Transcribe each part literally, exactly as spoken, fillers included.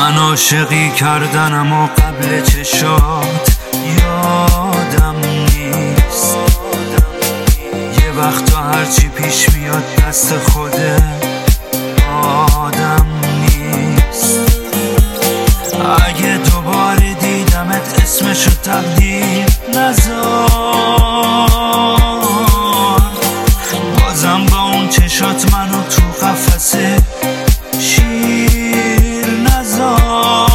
من عاشقی کردنم و قبل چشات یادم نیست. یه وقتا هرچی پیش میاد دست خوده آدم نیست. اگه دوباره دیدمت اسمشو تقدیر نذار، بازم با اون چشات منو تو قفسه شیر نذار.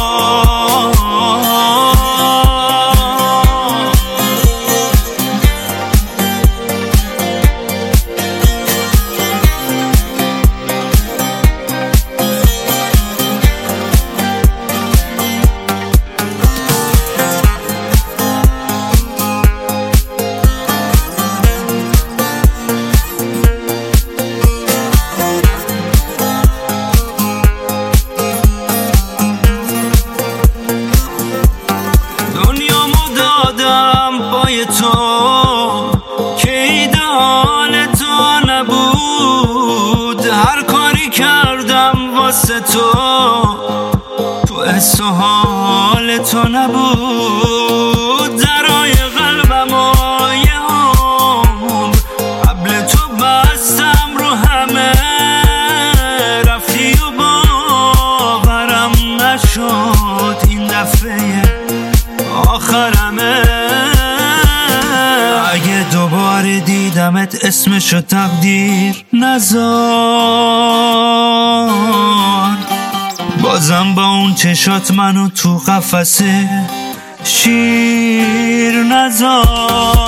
تو که ایده‌آل تو نبود، هر کاری کردم واسه تو تو حس و حال تو نبود. درای قلبم و یه عمر قبل تو بستم رو همه، رفتی و باورم نشد این دفعه آخرمه. اگه دوباره دیدمت اسمشو تقدیر نذار، بازم با اون چشات منو تو قفسه شیر نذار.